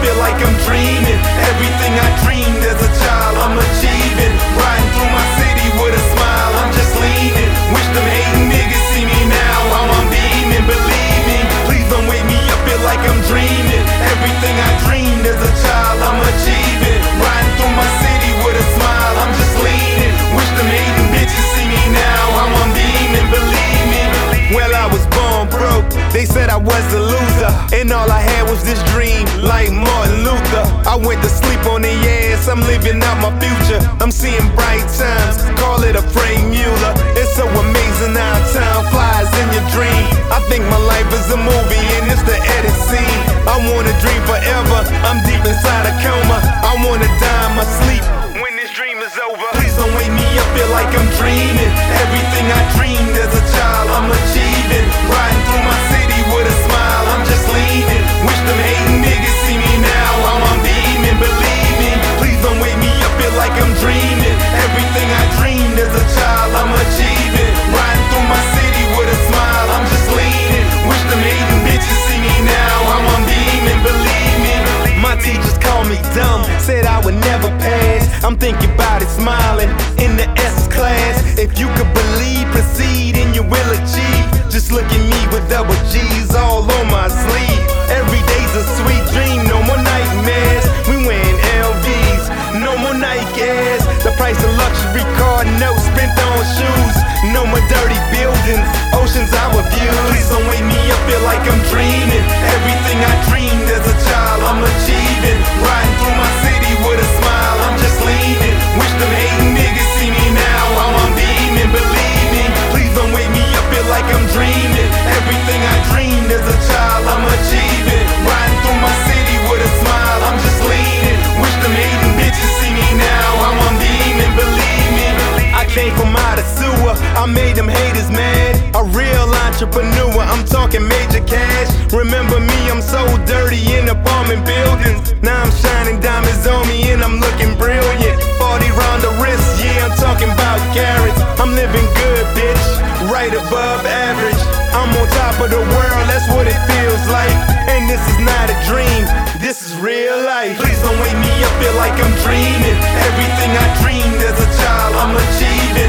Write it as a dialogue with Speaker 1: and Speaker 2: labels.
Speaker 1: feel like I'm dreaming. Everything I dreamed as a child, I'm achieving. Riding through my city with a smile, I'm just leaning. Wish them hating niggas see me now, how I'm beaming. Believe me, please don't wake me up, feel like I'm dreaming. Everything I dreamed as a child, I'm achieving. Riding through my city with a smile, I'm just leaning. Wish them hating bitches see me now, how I'm beaming. Believe me. Well, I was born broke, they said I was a loser, and all I had was this dream, like Martin Luther. I went to sleep on the ass, I'm living out my future. I'm seeing bright times, call it a Frank Mueller. It's so amazing how time flies in your dream. I think my life is a movie and it's the edit scene. I wanna dream forever, I'm deep inside a coma. I wanna die in my sleep when this dream is over. Please don't wake me up, feel like I'm dreaming. Everything I dreamed as a child, I'm achieving. Riding through my city with a smile, I'm just leaning. Wish them hating niggas see me now, how I'm beaming. Believe me, please don't wake me up, feel like I'm dreaming. Everything I dreamed as a child, I'm achieving. Riding through my city with a smile, I'm just leaning. Wish them hating bitches see me now, how I'm beaming. Believe me, my teachers called me dumb, said I would never pass. I'm thinking about it, smiling in the S class. If you could believe, proceed, and you will achieve. Just look at me with double G's all on my sleeve. Every day's a sweet dream, no more nightmares. We wearing LVs, no more Nike ass. The price of luxury car notes spent on shoes. No more dirty buildings, oceans our view. Please don't wake me up, feel like I'm dreaming. Everything I dreamed as a child, I'm achieving. Riding through my city with a smile, I'm just leaning. Wish them hating niggas see me now, how I'm beaming. Believe me, please don't wake me up, feel like I'm dreaming. Everything I dreamed as a child, I'm achieving. Riding through my city with a smile, I'm just leaning. Wish them hating bitches see me now, how I'm beaming. Believe me, I came from out of sewer, I made them haters mad. A real entrepreneur, I'm talking major cash. Remember me, I'm so dirty in apartment buildings. Now I'm shining diamonds on me and I'm looking brilliant. 40 round the wrist, yeah, I'm talking about carrots. I'm living good, bitch, right above average. I'm on top of the world, that's what it feels like. And this is not a dream, this is real life. Please don't wake me up, feel like I'm dreaming. Everything I dreamed as a child, I'm achieving.